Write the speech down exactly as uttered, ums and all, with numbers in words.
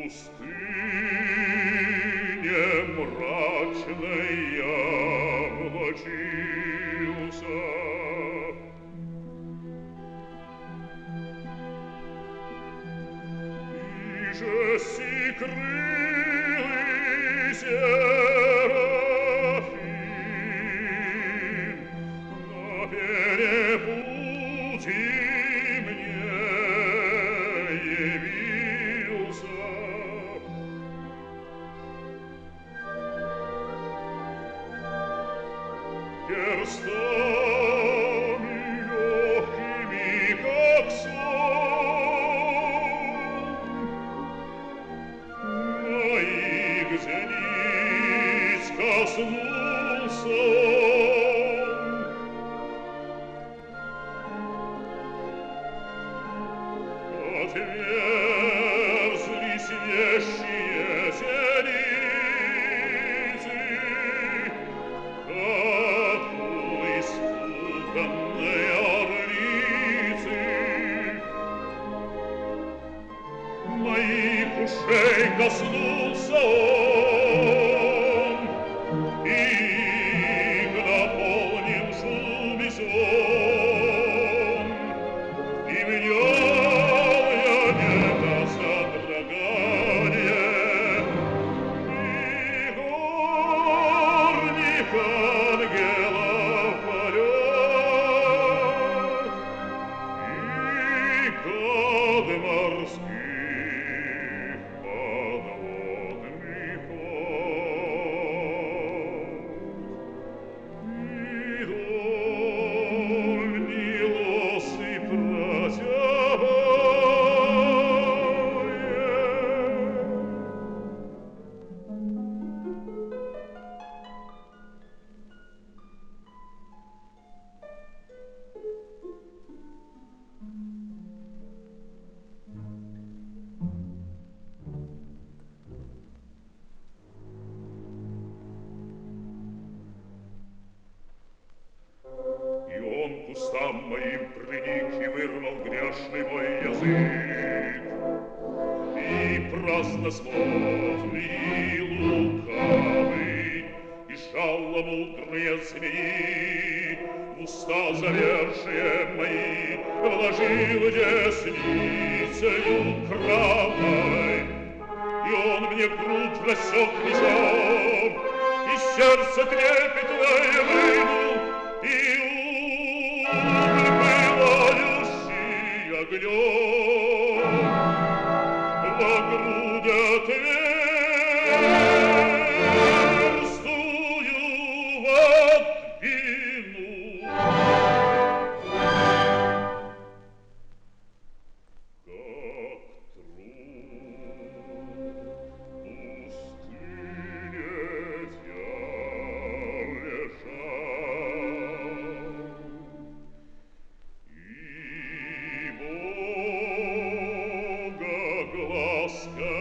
пустыне мрачной я влачился. И же сикрылы серафим на перепутье мне явился. Перстами легкими, как сон, моих зениц коснулся он. Отверзлись вещие зеницы, как у испуганной орлицы. Моих ушей коснулся он, их наполнил шум и сон, и внял я небо содрогание, и горних ангелов полет, и код морских подводных вод, и дольни лосы протягивая. И он к устам моим приник и вырвал грешный мой язык, и праздносмотрный, и лукавый, и шаломудрые змеи в уста завершие мои вложил десницею правой, и он мне грудь рассек мечом, и сердце трепетное вынул, и уголь пылающий огнем во грудь отверстую вдвинул. Как труп пустыне я лежал, и Бога глазка